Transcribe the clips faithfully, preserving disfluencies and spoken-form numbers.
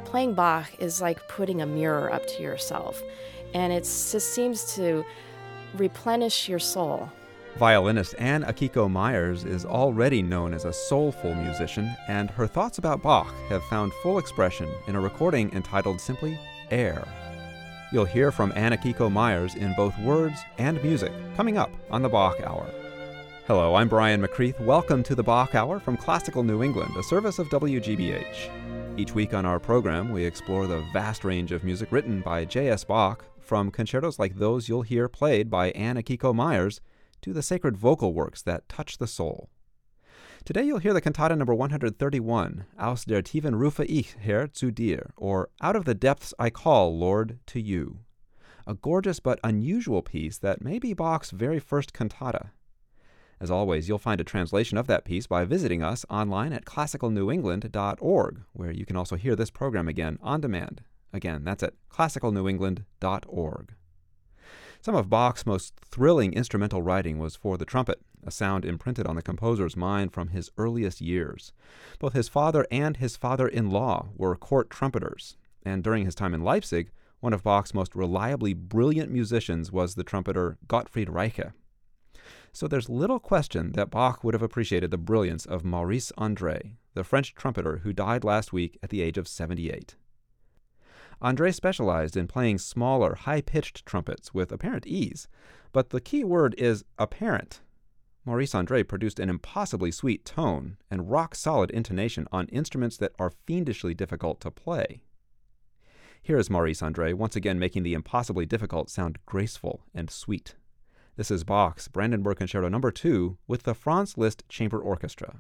playing Bach is like putting a mirror up to yourself, and it just seems to replenish your soul. Violinist Anne Akiko Myers is already known as a soulful musician, and her thoughts about Bach have found full expression in a recording entitled simply Air. You'll hear from Anne Akiko Myers in both words and music, coming up on the Bach Hour. Hello, I'm Brian McCreath. Welcome to the Bach Hour from Classical New England, a service of W G B H. Each week on our program, we explore the vast range of music written by J S. Bach, from concertos like those you'll hear played by Anne Akiko Myers to the sacred vocal works that touch the soul. Today you'll hear the cantata number one hundred thirty-one, Aus der Tiefen rufe ich, Herr, zu dir, or Out of the Depths I Call, Lord, to You. A gorgeous but unusual piece that may be Bach's very first cantata. As always, you'll find a translation of that piece by visiting us online at classical new england dot org, where you can also hear this program again on demand. Again, that's at classical new england dot org. Some of Bach's most thrilling instrumental writing was for the trumpet, a sound imprinted on the composer's mind from his earliest years. Both his father and his father-in-law were court trumpeters, and during his time in Leipzig, one of Bach's most reliably brilliant musicians was the trumpeter Gottfried Reiche. So there's little question that Bach would have appreciated the brilliance of Maurice André, the French trumpeter who died last week at the age of seventy-eight. André specialized in playing smaller, high-pitched trumpets with apparent ease, but the key word is apparent. Maurice André produced an impossibly sweet tone and rock-solid intonation on instruments that are fiendishly difficult to play. Here is Maurice André once again making the impossibly difficult sound graceful and sweet. This is Bach's Brandenburg Concerto number two with the Franz Liszt Chamber Orchestra.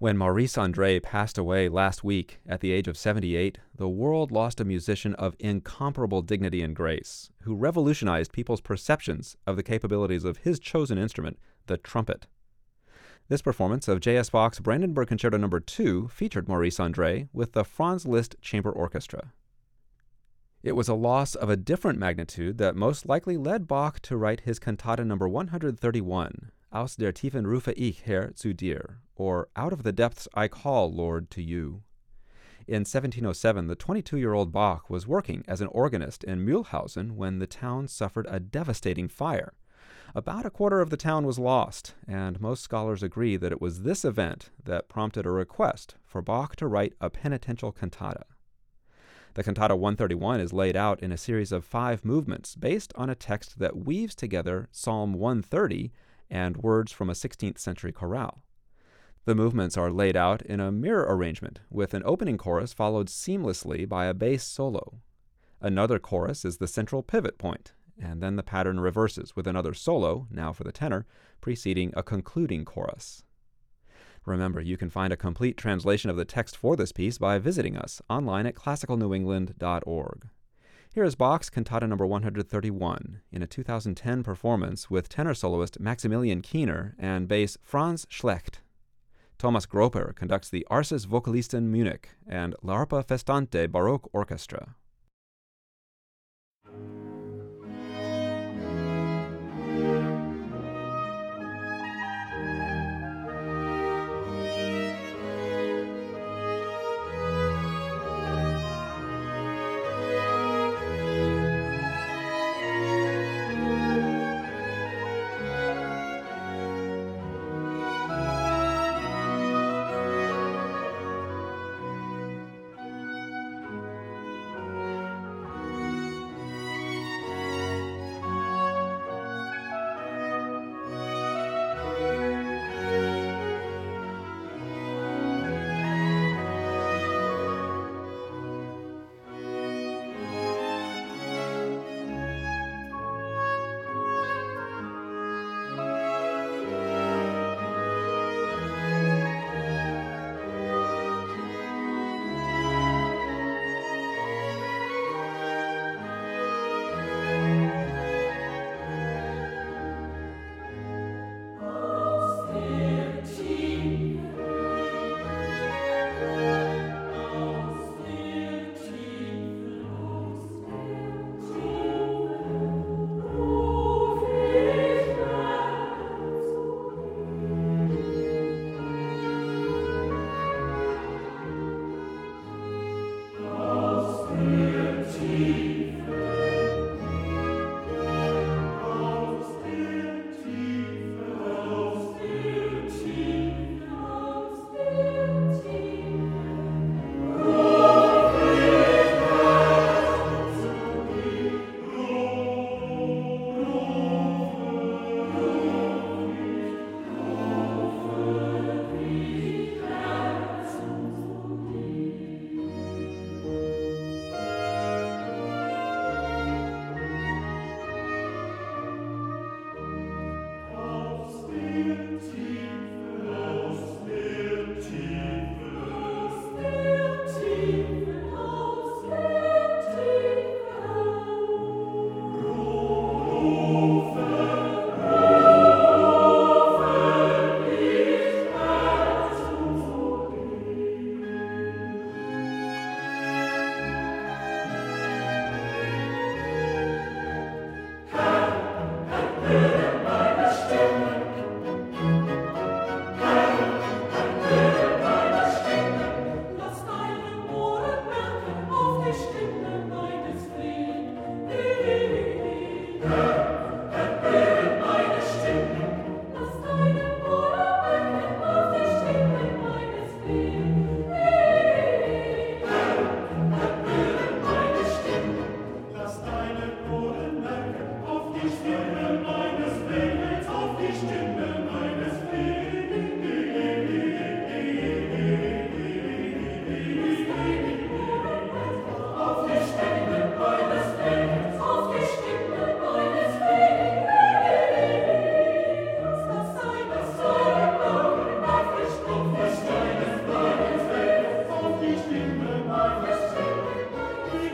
When Maurice André passed away last week at the age of seventy-eight, the world lost a musician of incomparable dignity and grace, who revolutionized people's perceptions of the capabilities of his chosen instrument, the trumpet. This performance of J S. Bach's Brandenburg Concerto Number two featured Maurice André with the Franz Liszt Chamber Orchestra. It was a loss of a different magnitude that most likely led Bach to write his Cantata Number one hundred thirty-one, Aus der Tiefen rufe ich, Herr, zu dir, or Out of the Depths I Call, Lord, to You. In seventeen oh seven, the twenty-two-year-old Bach was working as an organist in Mühlhausen when the town suffered a devastating fire. About a quarter of the town was lost, and most scholars agree that it was this event that prompted a request for Bach to write a penitential cantata. The Cantata one thirty-one is laid out in a series of five movements based on a text that weaves together Psalm one thirty and words from a sixteenth century chorale. The movements are laid out in a mirror arrangement, with an opening chorus followed seamlessly by a bass solo. Another chorus is the central pivot point, and then the pattern reverses with another solo, now for the tenor, preceding a concluding chorus. Remember, you can find a complete translation of the text for this piece by visiting us online at classical new england dot org. Here is Bach's Cantata Number one hundred thirty-one in a two thousand ten performance with tenor soloist Maximilian Kiener and bass Franz Schlecht. Thomas Groper conducts the Arces Vokalisten Munich and L'Arpa Festante Baroque Orchestra.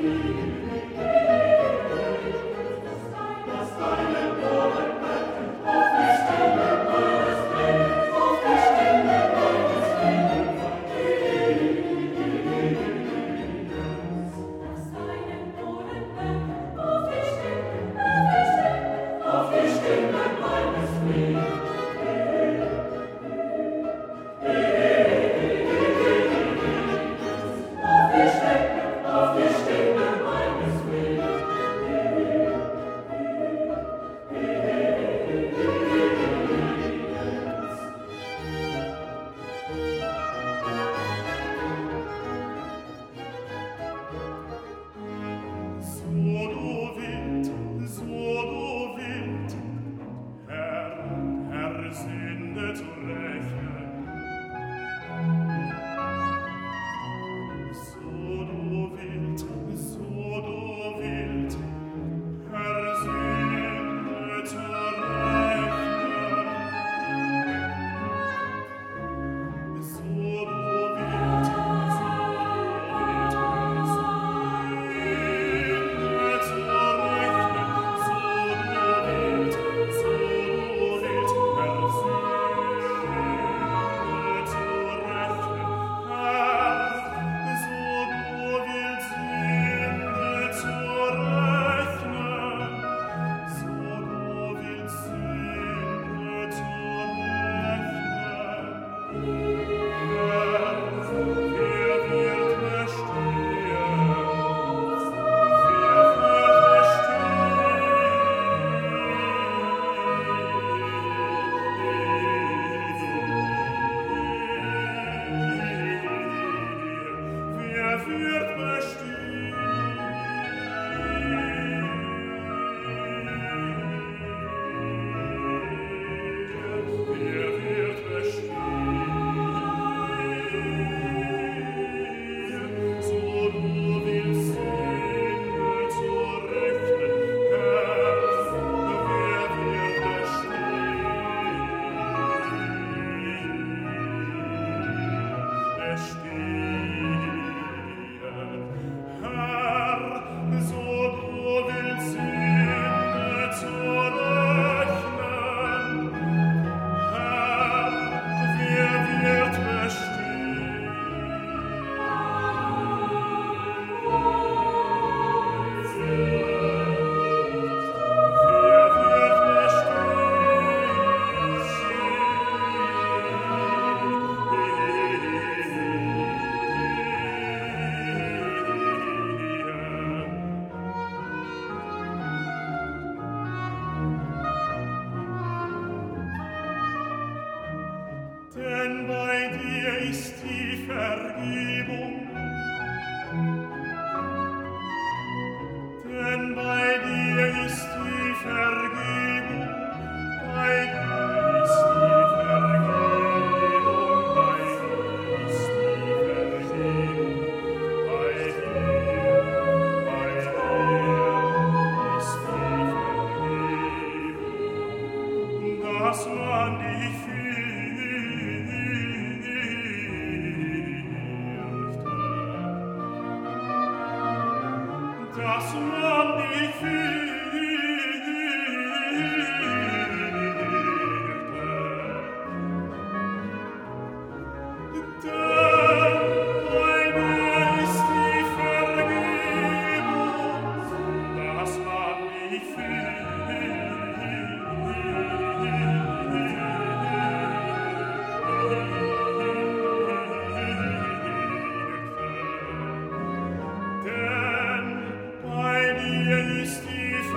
Denn bei dir ist die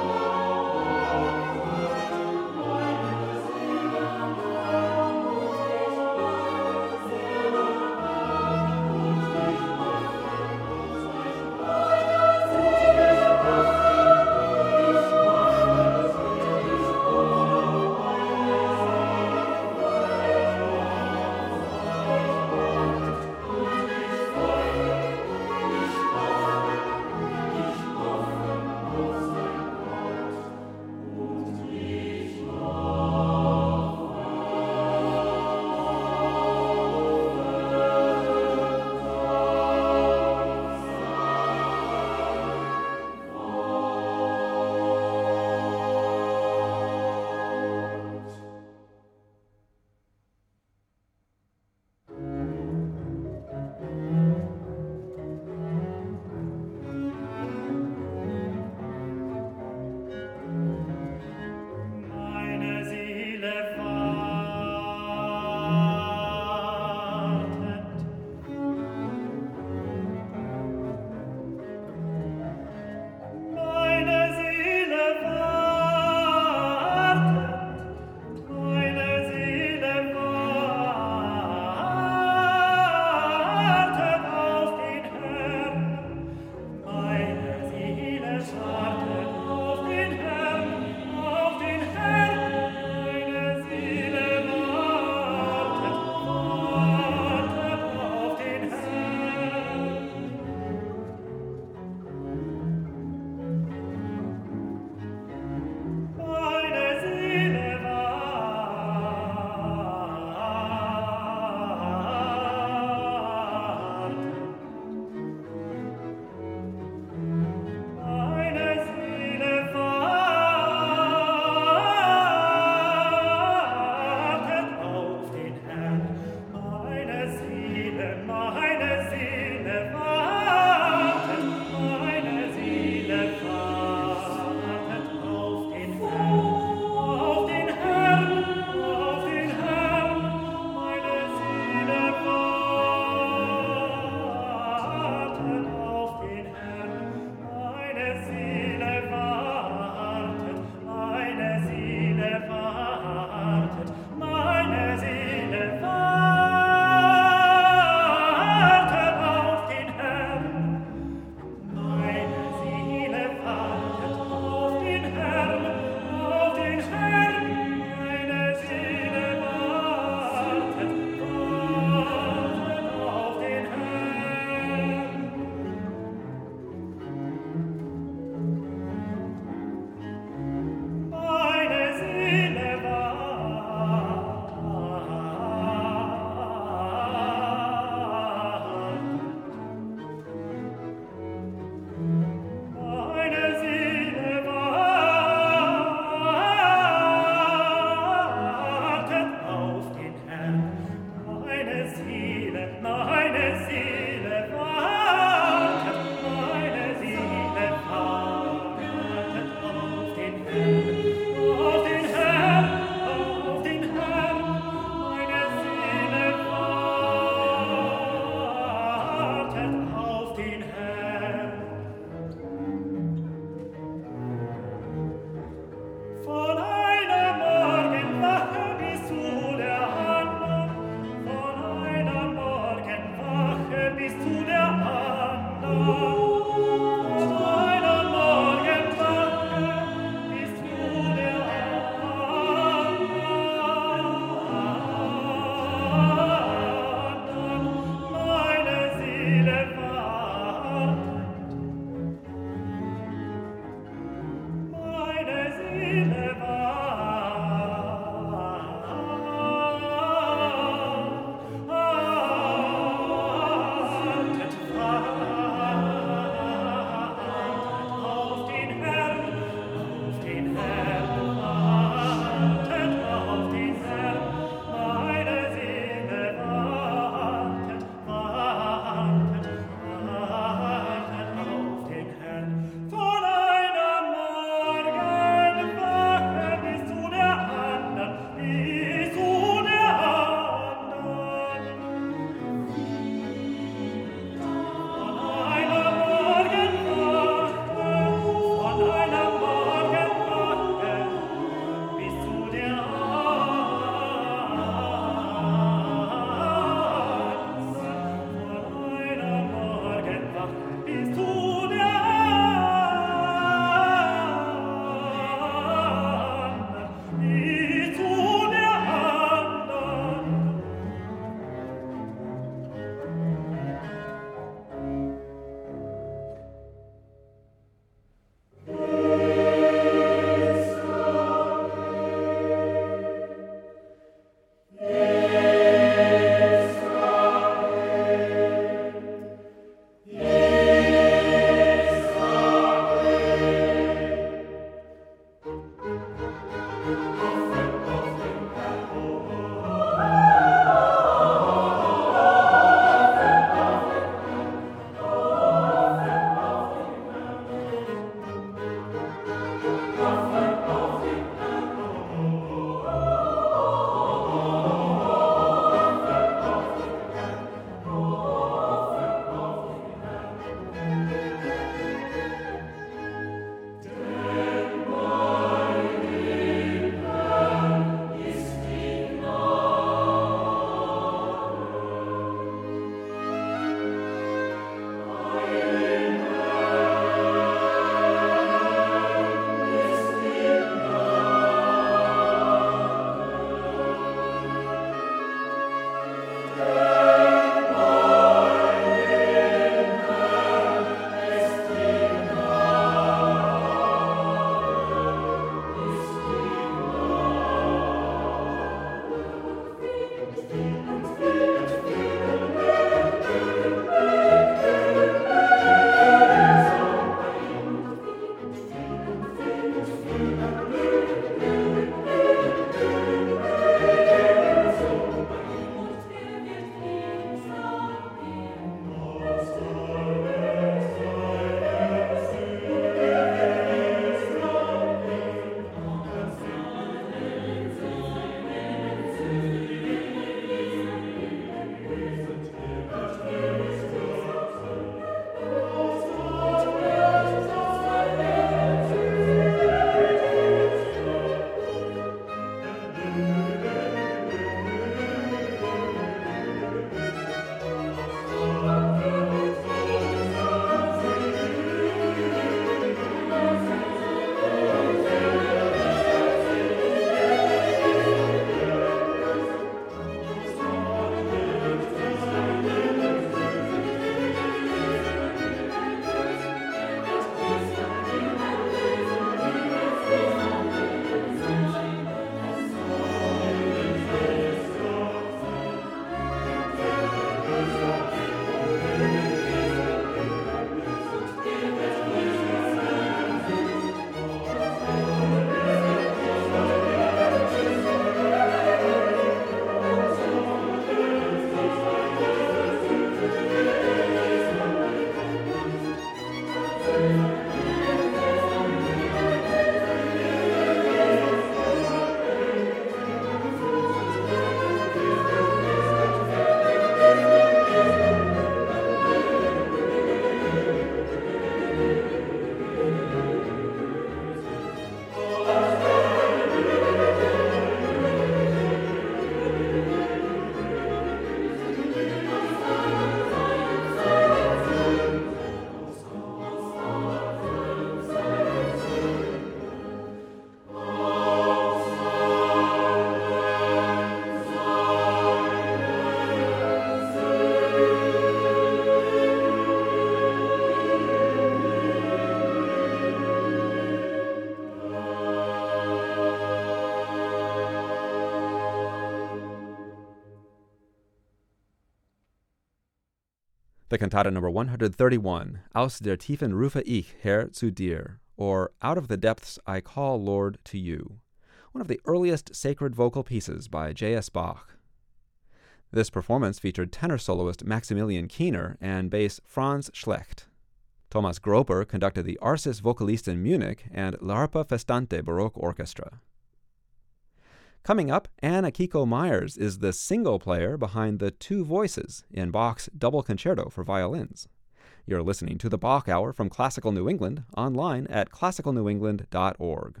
The cantata number one hundred thirty-one, Aus der Tiefen rufe ich, Herr, zu dir, or Out of the Depths I Call, Lord, to You, one of the earliest sacred vocal pieces by J S. Bach. This performance featured tenor soloist Maximilian Kiener and bass Franz Schlecht. Thomas Groper conducted the Arsis Vokalist in Munich and L'Arpa Festante Baroque Orchestra. Coming up, Anne Akiko Meyers is the single player behind the two voices in Bach's Double Concerto for Violins. You're listening to the Bach Hour from Classical New England, online at classical new england dot org.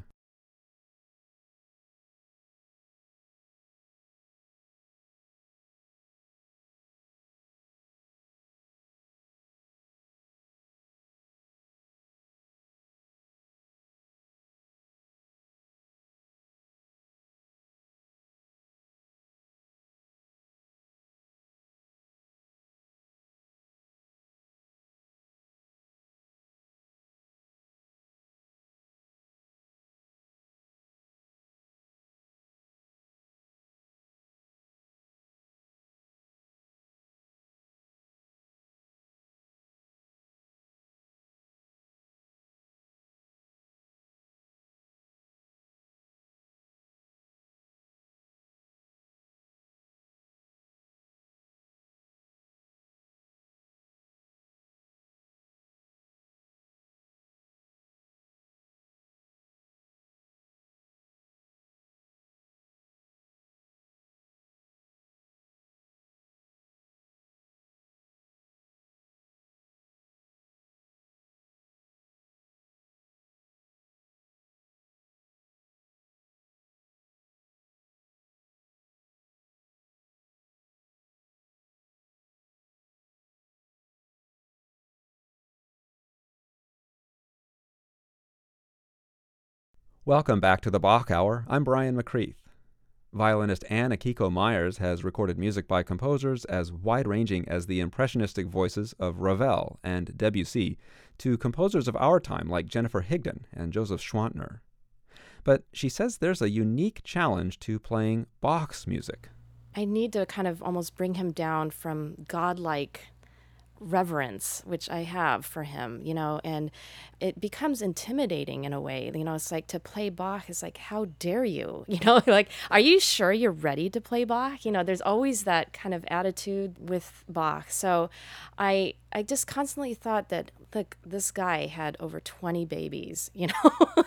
Welcome back to the Bach Hour. I'm Brian McCreath. Violinist Anne Akiko Meyers has recorded music by composers as wide-ranging as the impressionistic voices of Ravel and Debussy to composers of our time like Jennifer Higdon and Joseph Schwantner. But she says there's a unique challenge to playing Bach's music. I need to kind of almost bring him down from godlike reverence, which I have for him, you know, and it becomes intimidating in a way. You know, it's like to play Bach is like, how dare you? You know, like, are you sure you're ready to play Bach? You know, there's always that kind of attitude with Bach. So I I just constantly thought that, look, this guy had over twenty babies, you know.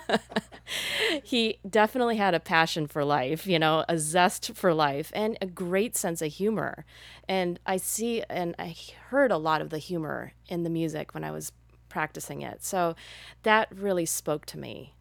He definitely had a passion for life, you know, a zest for life, and a great sense of humor. And I see and I heard a lot of the humor in the music when I was practicing it. So that really spoke to me.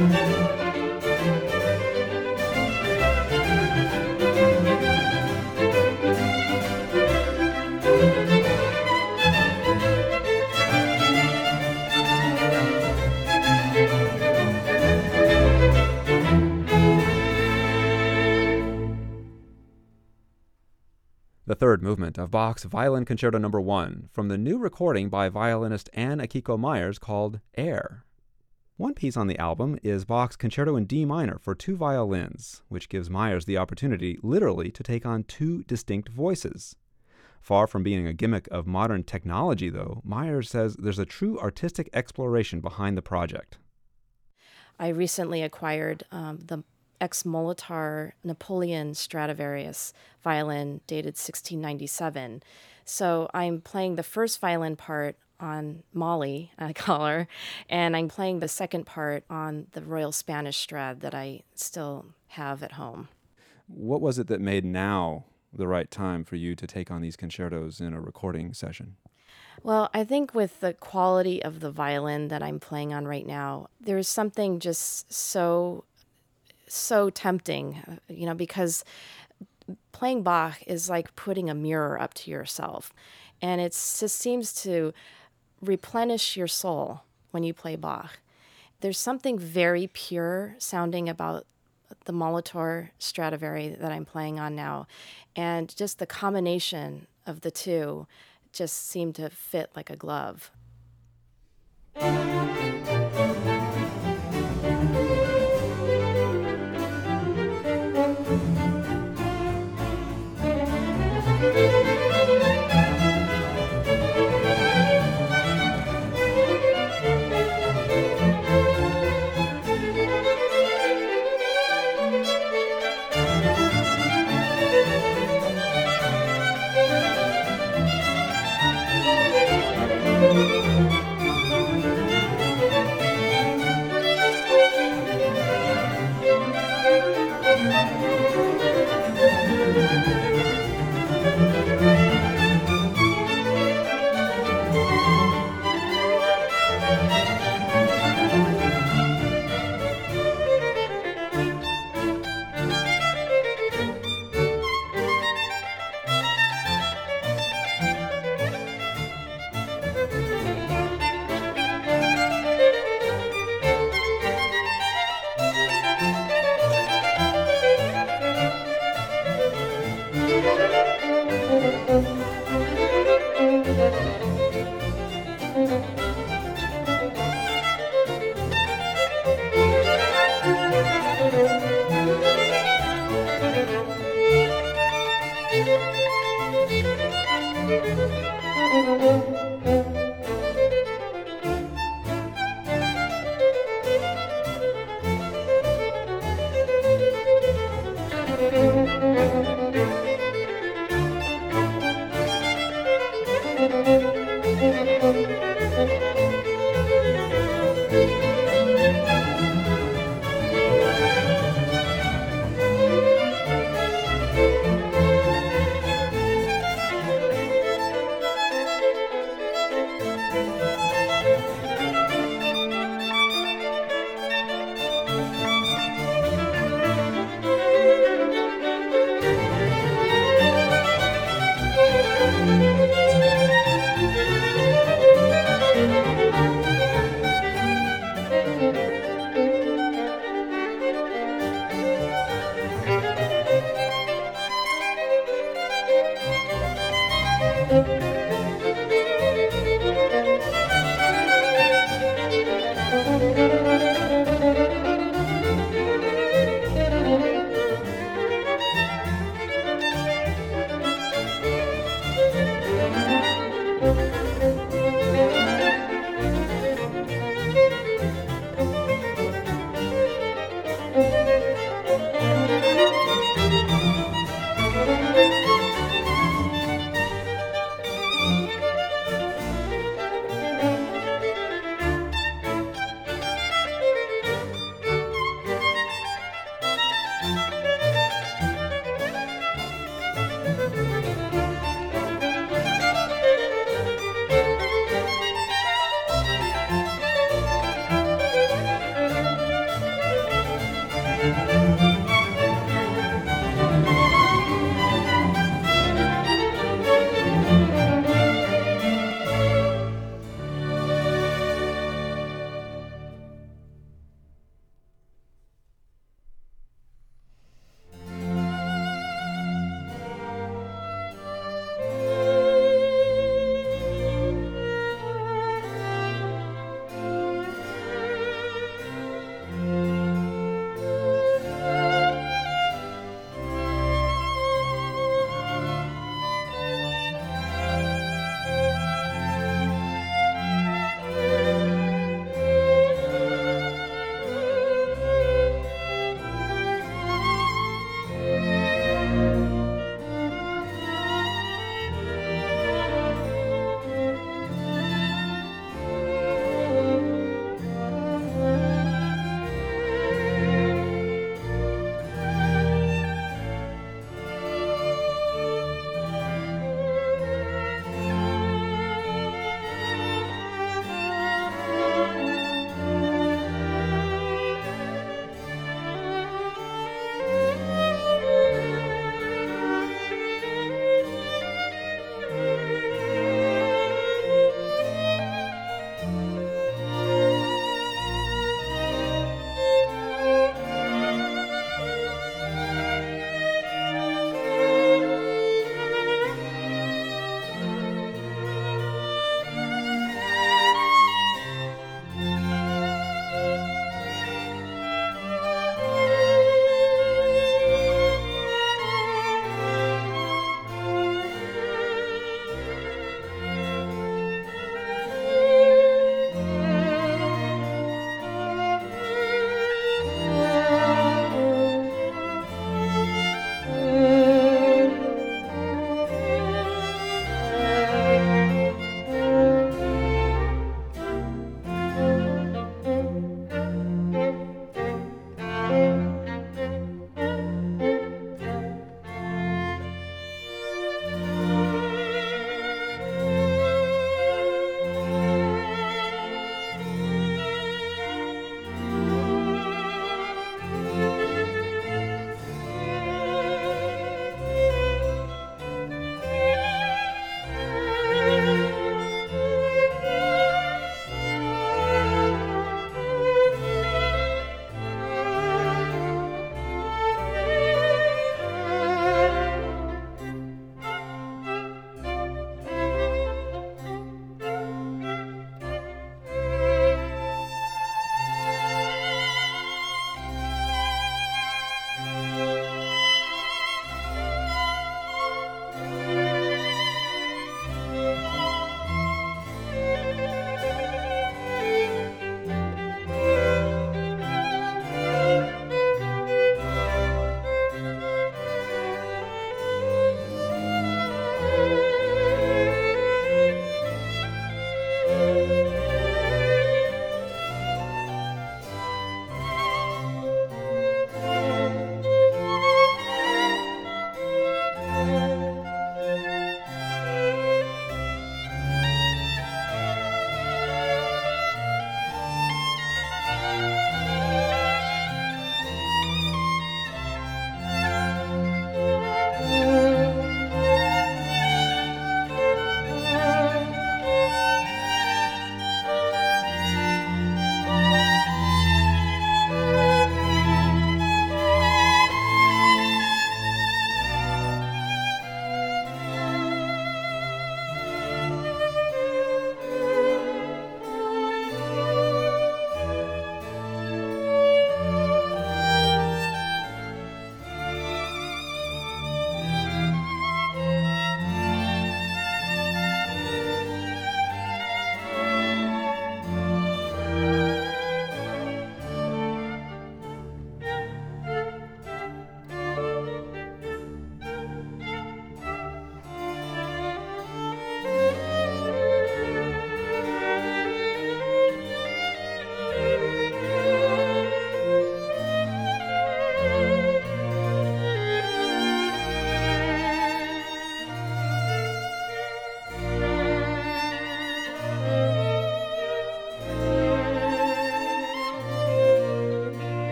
The third movement of Bach's Violin Concerto Number One, from the new recording by violinist Anne Akiko Myers called Air. One piece on the album is Bach's Concerto in D minor for two violins, which gives Myers the opportunity, literally, to take on two distinct voices. Far from being a gimmick of modern technology, though, Myers says there's a true artistic exploration behind the project. I recently acquired um, the ex-Molitor Napoleon Stradivarius violin dated sixteen ninety-seven. So I'm playing the first violin part on Molly, I call her, and I'm playing the second part on the Royal Spanish Strad that I still have at home. What was it that made now the right time for you to take on these concertos in a recording session? Well, I think with the quality of the violin that I'm playing on right now, there's something just so so tempting, you know, because playing Bach is like putting a mirror up to yourself. And it just seems to replenish your soul when you play Bach. There's something very pure sounding about the Molitor Stradivari that I'm playing on now. And just the combination of the two just seemed to fit like a glove.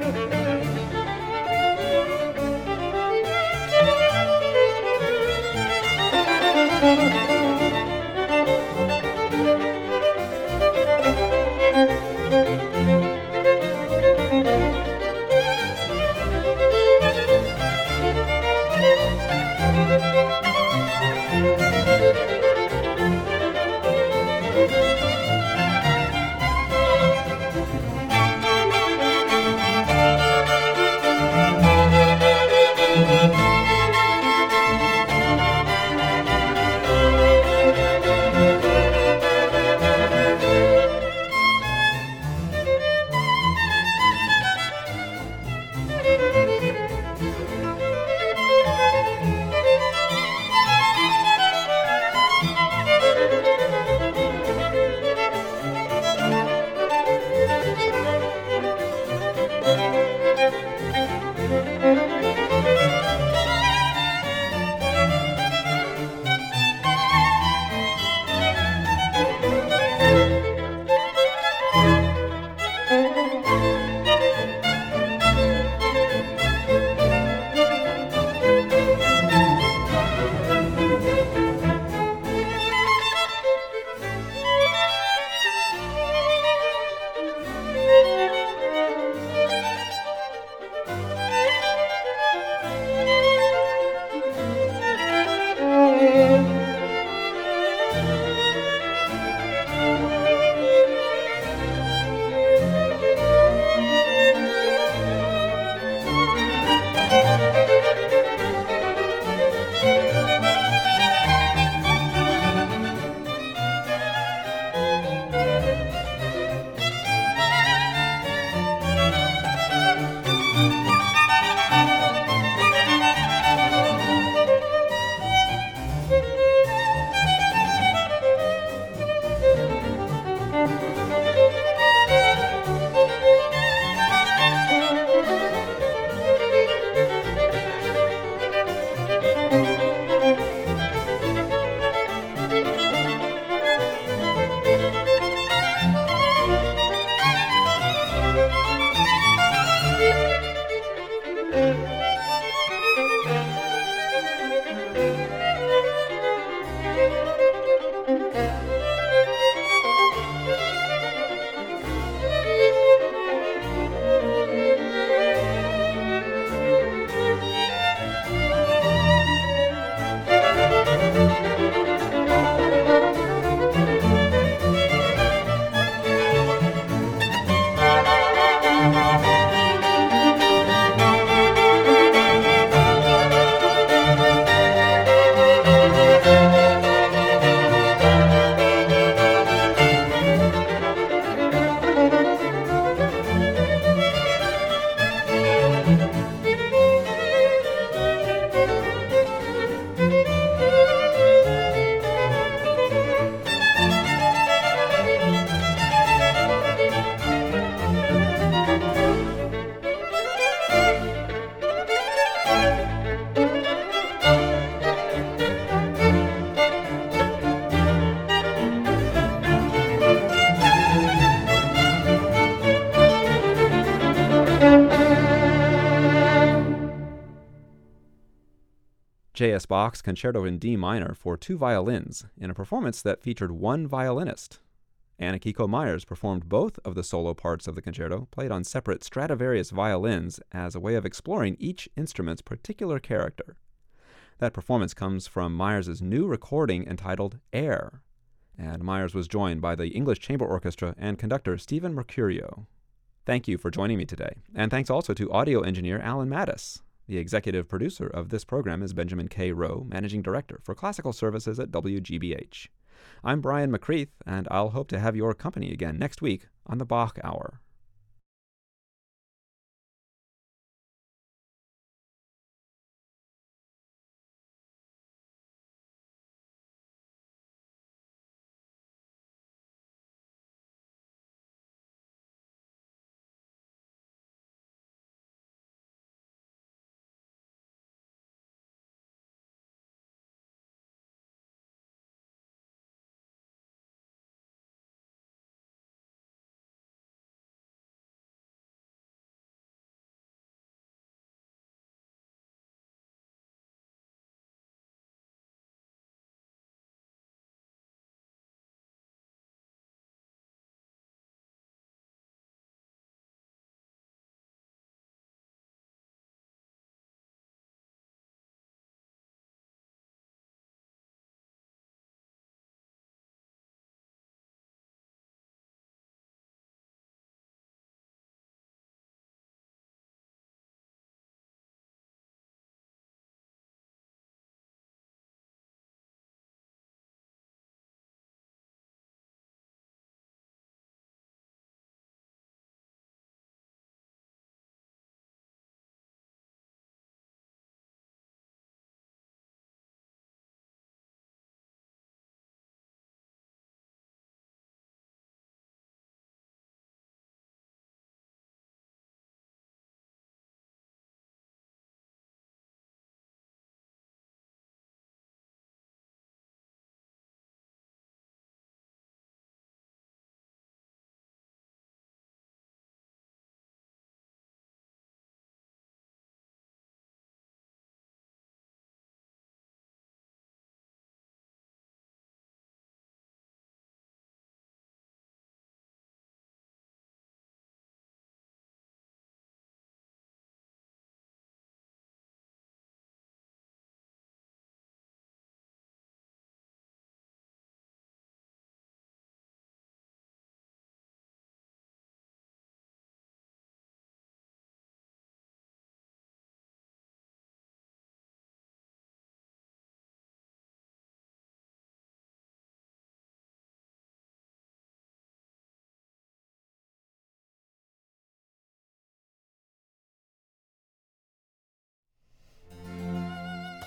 J S. Bach's Concerto in D minor for two violins in a performance that featured one violinist. Anna Kiko Myers performed both of the solo parts of the concerto, played on separate Stradivarius violins as a way of exploring each instrument's particular character. That performance comes from Myers' new recording entitled Air, and Myers was joined by the English Chamber Orchestra and conductor Stephen Mercurio. Thank you for joining me today, and thanks also to audio engineer Alan Mattis. The executive producer of this program is Benjamin K. Rowe, managing director for classical services at W G B H. I'm Brian McCreath, and I'll hope to have your company again next week on the Bach Hour.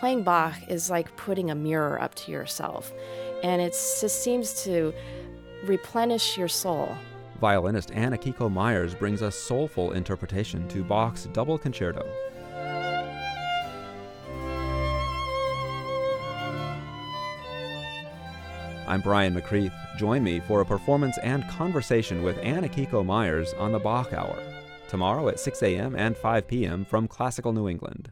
playing Bach is like putting a mirror up to yourself, and it just seems to replenish your soul. Violinist Ann Akiko Myers brings a soulful interpretation to Bach's Double Concerto. I'm Brian McCreath. Join me for a performance and conversation with Ann Akiko Myers on the Bach Hour, tomorrow at six a.m. and five p.m. from Classical New England.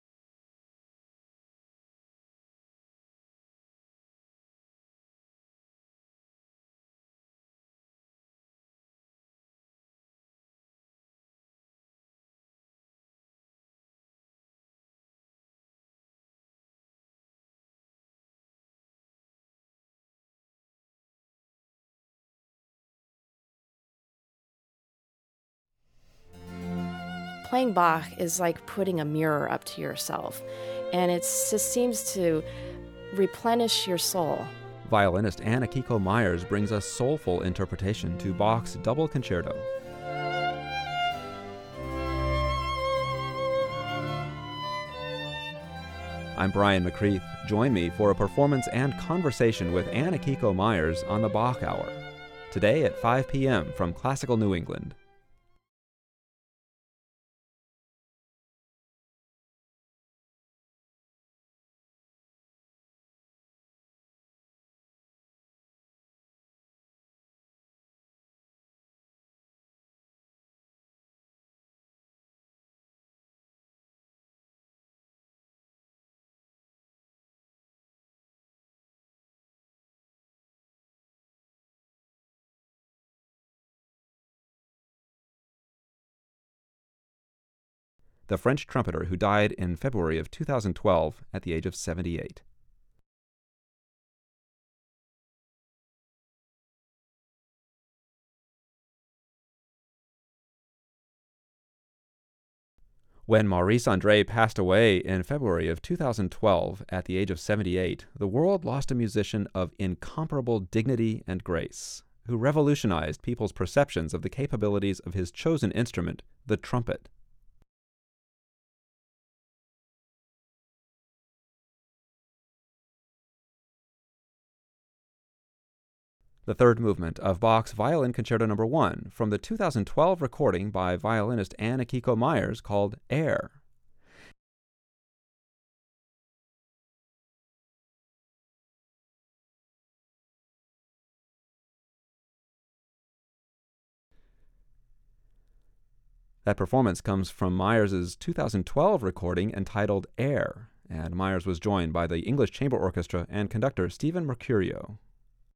Playing Bach is like putting a mirror up to yourself, and it just seems to replenish your soul. Violinist Ann Akiko Myers brings a soulful interpretation to Bach's Double Concerto. I'm Brian McCreath. Join me for a performance and conversation with Ann Akiko Myers on the Bach Hour, today at five p.m. from Classical New England. The French trumpeter who died in February of two thousand twelve at the age of seventy-eight. When Maurice Andre passed away in February of two thousand twelve at the age of seventy-eight, the world lost a musician of incomparable dignity and grace, who revolutionized people's perceptions of the capabilities of his chosen instrument, the trumpet. The third movement of Bach's Violin Concerto Number one from the two thousand twelve recording by violinist Ann Akiko Myers called Air. That performance comes from Myers' two thousand twelve recording entitled Air, and Myers was joined by the English Chamber Orchestra and conductor Stephen Mercurio.